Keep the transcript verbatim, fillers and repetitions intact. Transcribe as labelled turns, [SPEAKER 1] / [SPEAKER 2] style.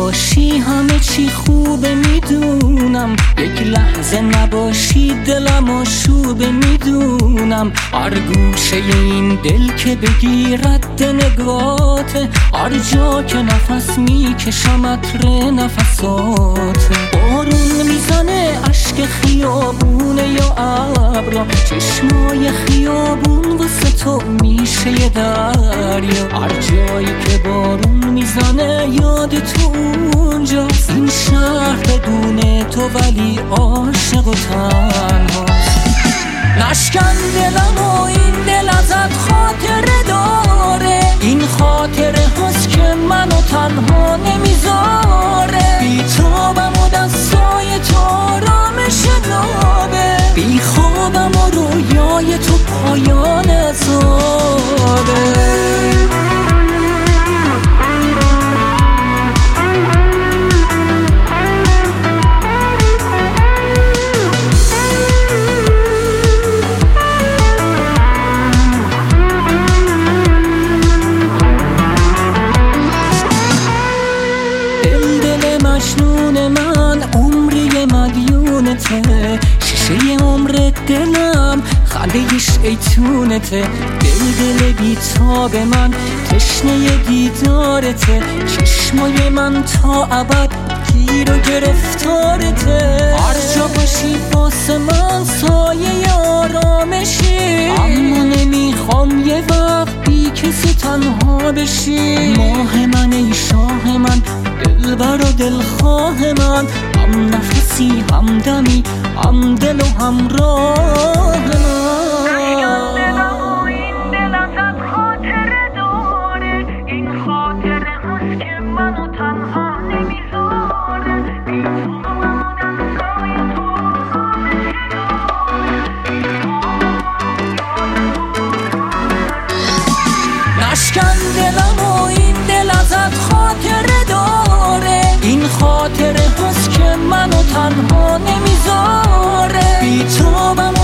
[SPEAKER 1] باشی همه چی خوبه میدونم، یک لحظه نباشی دلم آشوبه میدونم. هر گوشه این دل که بگیرد نگاته، هر جا که نفس میکشم عطر نفساته. بارون میزنه اشک خیابونه یا ابرا، چشمای خیابون واسه تو میشه یه دریا. هر جایی که بارون میزنه یاد تو اونجاست، این شهر بدون تو ولی عاشق و تنهاست. نشکن دلم و این دل ازت خاطره داره، این خاطره هست که منو تنها نمیذاره. بی تابم و دستای تو آرامش نابه، بی خوابم و رویای تو پایان عذابه. مجنون من عمری مدیونته، شیشه عمر دلم خنده شیطونته. دل دل بیتاب من تشنه دیدارته، چشمای من تا ابد گیر و گرفتارته. هر جا باشی واسه من سایه آرامشی، اما نمیخوام یه وقت بی کسی تنها بشی. ماه من ای شاه من، دلبر و دلخواه من، هم نفسی هم دمی هم دل و هم راه من. نشکن دلم و این دل ازت خاطره داره، این خاطره هست که منو تنها نمیذاره. بی تابم